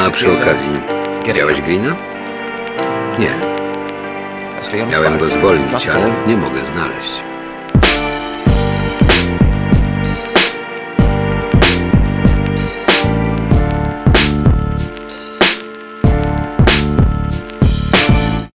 A przy okazji, widziałeś Greena? Nie. Miałem go zwolnić, ale nie mogę znaleźć.